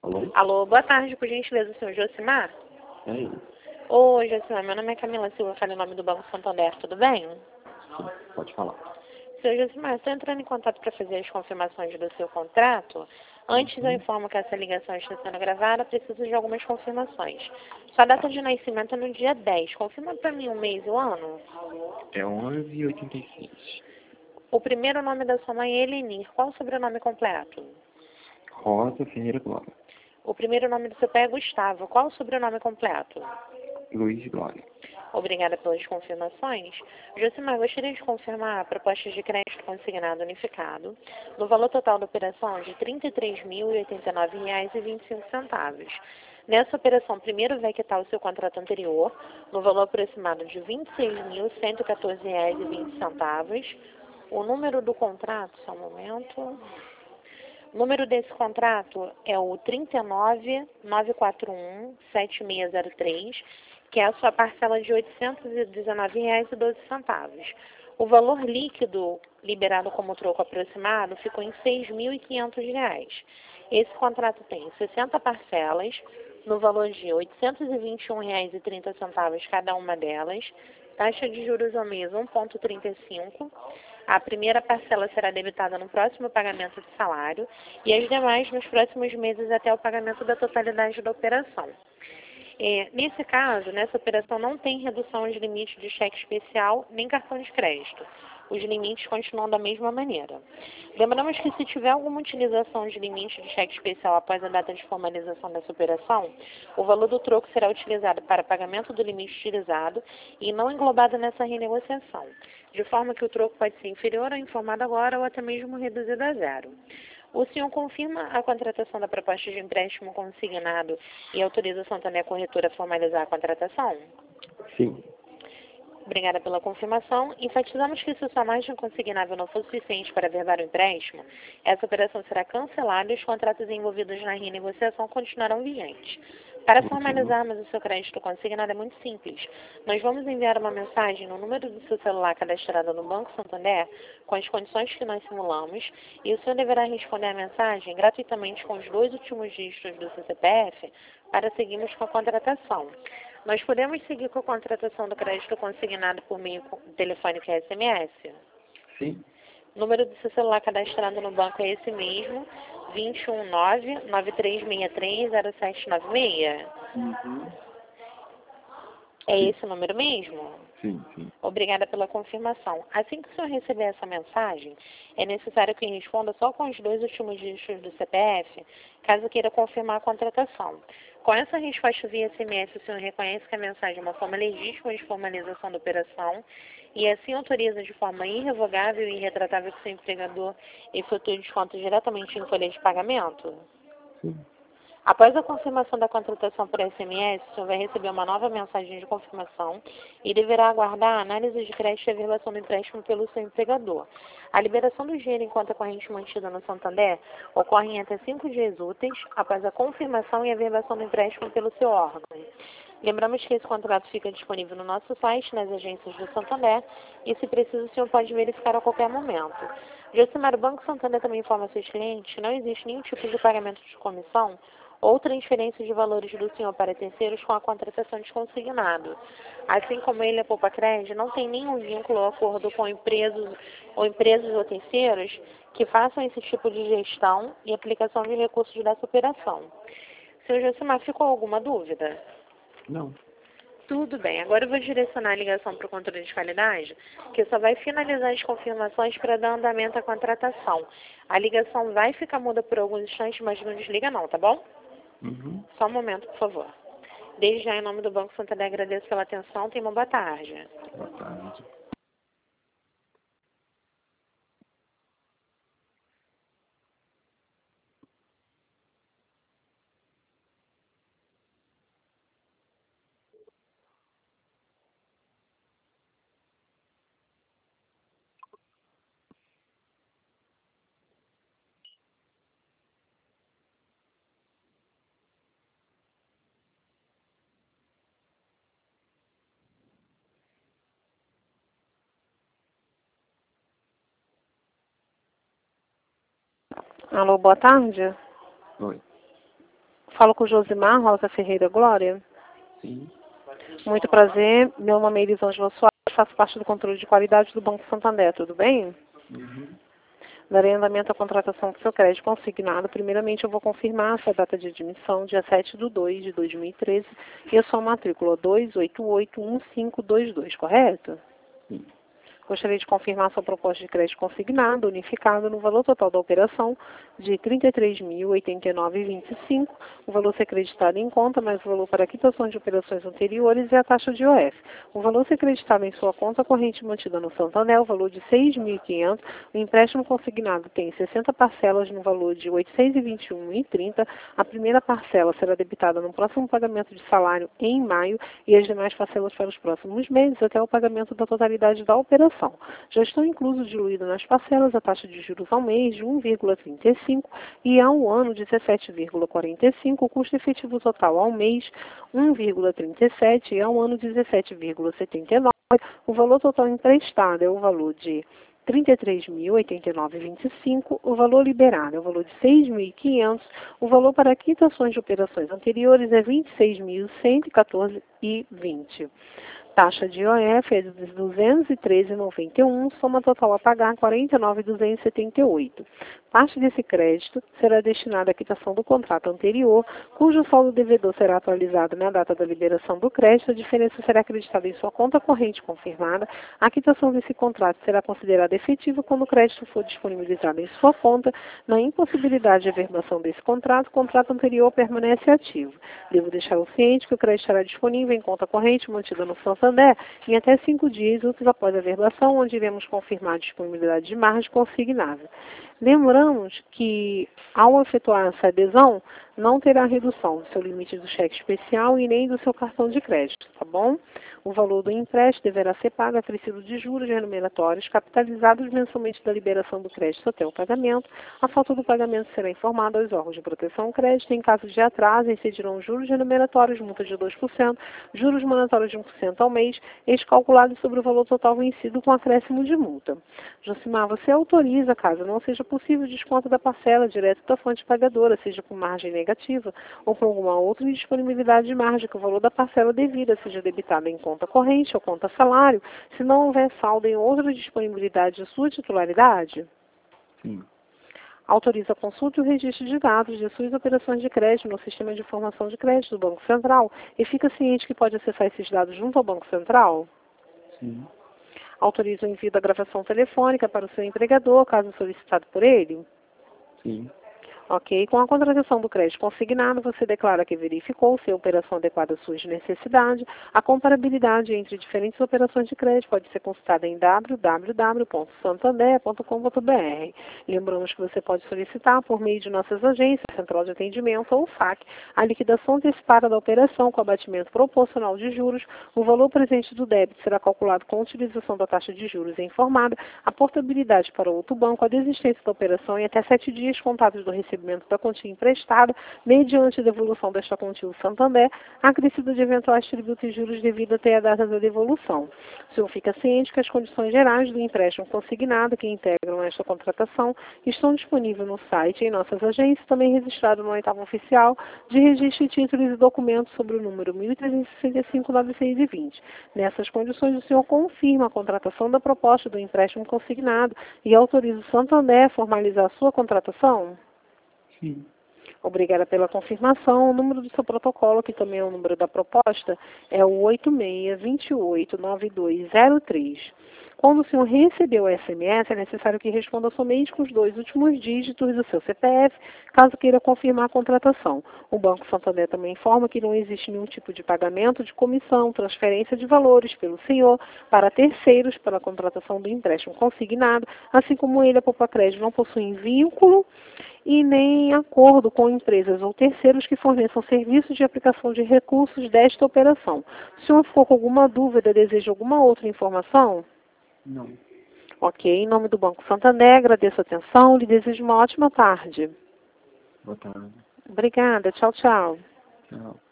Alô? Alô, boa tarde, por gentileza, senhor Josimar? É ele. Oi, Josimar, meu nome é Camila Silva, falei em nome do Banco Santander, tudo bem? Sim, pode falar. Senhor Josimar, estou entrando em contato para fazer as confirmações do seu contrato. Antes eu informo que essa ligação está sendo gravada, preciso de algumas confirmações. Sua data de nascimento é no dia 10. Confirma para mim o mês e o ano. É 11h86. O primeiro nome da sua mãe é Elenir. Qual o sobrenome completo? Rosa Ferreira Glória. O primeiro nome do seu pai é Gustavo. Qual o sobrenome completo? Luiz Glória. Obrigada pelas confirmações. Josimar, gostaria de confirmar a proposta de crédito consignado unificado no valor total da operação de R$ 33.089,25. Nessa operação, primeiro vai quitar o seu contrato anterior, no valor aproximado de R$ 26.114,20. O número do contrato, só um momento. O número desse contrato é o 39941-7603, que é a sua parcela de R$ 819,12. O valor líquido liberado como troco aproximado ficou em R$ 6.500. Esse contrato tem 60 parcelas, no valor de R$ 821,30 cada uma delas, taxa de juros ao mês 1,35. A primeira parcela será debitada no próximo pagamento de salário e as demais nos próximos meses até o pagamento da totalidade da operação. Nesse caso, nessa operação não tem redução de limite de cheque especial nem cartão de crédito. Os limites continuam da mesma maneira. Lembramos que se tiver alguma utilização de limite de cheque especial após a data de formalização dessa operação, o valor do troco será utilizado para pagamento do limite utilizado e não englobado nessa renegociação, de forma que o troco pode ser inferior ao informado agora ou até mesmo reduzido a zero. O senhor confirma a contratação da proposta de empréstimo consignado e autoriza a Santander Corretora a formalizar a contratação? Sim. Obrigada pela confirmação. Enfatizamos que se sua margem consignável não for suficiente para averbar o empréstimo, essa operação será cancelada e os contratos envolvidos na renegociação continuarão vigentes. Para formalizarmos o seu crédito consignado é muito simples. Nós vamos enviar uma mensagem no número do seu celular cadastrado no Banco Santander com as condições que nós simulamos e o senhor deverá responder a mensagem gratuitamente com os 2 últimos dígitos do seu CPF para seguirmos com a contratação. Nós podemos seguir com a contratação do crédito consignado por meio telefônico e SMS? Sim. O número do seu celular cadastrado no banco é esse mesmo, 219-9363-0796? Uhum. É Sim. esse o número mesmo? Sim, sim. Obrigada pela confirmação. Assim que o senhor receber essa mensagem, é necessário que responda só com os 2 últimos dígitos do CPF, caso queira confirmar a contratação. Com essa resposta via SMS, o senhor reconhece que a mensagem é uma forma legítima de formalização da operação e assim autoriza de forma irrevogável e irretratável que o seu empregador efetue o desconto diretamente em folha de pagamento? Sim. Após a confirmação da contratação por SMS, o senhor vai receber uma nova mensagem de confirmação e deverá aguardar a análise de crédito e a averbação do empréstimo pelo seu empregador. A liberação do dinheiro em conta corrente mantida no Santander ocorre em até 5 dias úteis após a confirmação e a averbação do empréstimo pelo seu órgão. Lembramos que esse contrato fica disponível no nosso site, nas agências do Santander, e se preciso, o senhor pode verificar a qualquer momento. Josimar, o Banco Santander também informa aos seus clientes que não existe nenhum tipo de pagamento de comissão ou transferência de valores do senhor para terceiros com a contratação de consignado. Assim como ele, a Poupa Crédito, não tem nenhum vínculo ou acordo com empresas ou terceiros que façam esse tipo de gestão e aplicação de recursos dessa operação. Senhor Josimar, ficou alguma dúvida? Não. Tudo bem. Agora eu vou direcionar a ligação para o controle de qualidade, que só vai finalizar as confirmações para dar andamento à contratação. A ligação vai ficar muda por alguns instantes, mas não desliga não, tá bom? Uhum. Só um momento, por favor. Desde já, em nome do Banco Santander, agradeço pela atenção. Tenha uma boa tarde. Boa tarde. Alô, boa tarde. Oi. Falo com Josimar Rosa Ferreira Glória. Sim. Muito prazer, meu nome é Elisângela Soares, faço parte do controle de qualidade do Banco Santander, tudo bem? Uhum. Darei andamento à contratação do seu crédito consignado. Primeiramente, eu vou confirmar a sua data de admissão, dia 7/2/2013, e a sua matrícula 2881522, correto? Sim. Gostaria de confirmar sua proposta de crédito consignado, unificado, no valor total da operação de R$ 33.089,25, o valor ser creditado em conta, mais o valor para quitações de operações anteriores e a taxa de IOF. O valor ser creditado em sua conta corrente mantida no Santander, o valor de R$ 6.500, o empréstimo consignado tem 60 parcelas no valor de R$ 821,30, a primeira parcela será debitada no próximo pagamento de salário em maio e as demais parcelas para os próximos meses até o pagamento da totalidade da operação. Já estão inclusos diluídos nas parcelas a taxa de juros ao mês de 1,35 e ao ano de 17,45, o custo efetivo total ao mês 1,37 e ao ano 17,79. O valor total emprestado é o valor de R$ 33.089,25, o valor liberado é o valor de R$ 6.500, o valor para quitações de operações anteriores é R$ 26.114,20. Taxa de IOF é de R$ 213,91, soma total a pagar R$ 49.278. Parte desse crédito será destinada à quitação do contrato anterior, cujo saldo devedor será atualizado na data da liberação do crédito, a diferença será acreditada em sua conta corrente confirmada. A quitação desse contrato será considerada efetiva quando o crédito for disponibilizado em sua conta. Na impossibilidade de averbação desse contrato, o contrato anterior permanece ativo. Devo deixar o ciente que o crédito estará disponível em conta corrente mantida no Santander em até 5 dias úteis após a averbação, onde iremos confirmar a disponibilidade de margem consignável. Lembramos que, ao efetuar essa adesão, não terá redução do seu limite do cheque especial e nem do seu cartão de crédito, tá bom? O valor do empréstimo deverá ser pago acrescido de juros remuneratórios capitalizados mensalmente da liberação do crédito até o pagamento. A falta do pagamento será informada aos órgãos de proteção ao crédito. Em caso de atraso, incidirão juros remuneratórios, multa de 2%, juros monetários de 1% ao mês, calculados sobre o valor total vencido com acréscimo de multa. Josimar, você autoriza, caso não seja possível, o desconto da parcela direto da fonte pagadora, seja por margem negativa ou por alguma outra indisponibilidade de margem, que o valor da parcela devida seja debitado em conta corrente ou conta salário, se não houver saldo em outra disponibilidade de sua titularidade? Sim. Autoriza a consulta e o registro de dados de suas operações de crédito no sistema de informação de crédito do Banco Central e fica ciente que pode acessar esses dados junto ao Banco Central? Sim. Autoriza o envio da gravação telefônica para o seu empregador, caso solicitado por ele? Sim. Ok. Com a contratação do crédito consignado, você declara que verificou se a operação adequada às suas necessidades. A comparabilidade entre diferentes operações de crédito pode ser consultada em www.santander.com.br. Lembramos que você pode solicitar, por meio de nossas agências, Central de Atendimento ou FAC, a liquidação antecipada da operação com abatimento proporcional de juros. O valor presente do débito será calculado com a utilização da taxa de juros informada, a portabilidade para outro banco, a desistência da operação em até 7 dias contados do recebimento da quantia emprestada, mediante a devolução desta quantia ao Santander, acrescido de eventuais tributos e juros devido até a data da devolução. O senhor fica ciente que as condições gerais do empréstimo consignado que integram esta contratação estão disponíveis no site e em nossas agências, também registrado no oitavo oficial de registro de títulos e documentos sobre o número 1365-920. Nessas condições, o senhor confirma a contratação da proposta do empréstimo consignado e autoriza o Santander a formalizar a sua contratação? Sim. Obrigada pela confirmação. O número do seu protocolo, que também é o número da proposta, é o 86289203. Quando o senhor recebeu o SMS, é necessário que responda somente com os 2 últimos dígitos do seu CPF, caso queira confirmar a contratação. O Banco Santander também informa que não existe nenhum tipo de pagamento de comissão, transferência de valores pelo senhor para terceiros para a contratação do empréstimo consignado, assim como ele, a Poupa Crédito, não possuem vínculo e nem acordo com empresas ou terceiros que forneçam serviços de aplicação de recursos desta operação. Se o senhor ficou com alguma dúvida, deseja alguma outra informação? Não. Ok, em nome do Banco Santander, agradeço a atenção, lhe desejo uma ótima tarde. Boa tarde. Obrigada, tchau, tchau. Tchau.